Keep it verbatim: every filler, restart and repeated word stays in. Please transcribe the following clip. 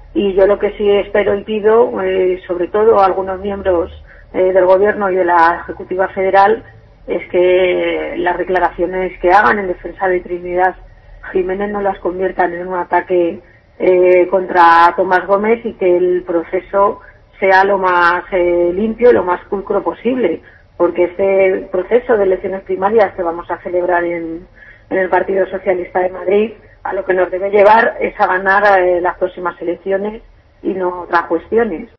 Y yo lo que sí espero y pido, eh, sobre todo a algunos miembros eh, del Gobierno y de la Ejecutiva Federal, es que las declaraciones que hagan en defensa de Trinidad Jiménez no las conviertan en un ataque eh, contra Tomás Gómez, y que el proceso sea lo más eh, limpio y lo más pulcro posible, porque este proceso de elecciones primarias que vamos a celebrar en, en el Partido Socialista de Madrid, a lo que nos debe llevar es a ganar eh, las próximas elecciones y no otras cuestiones.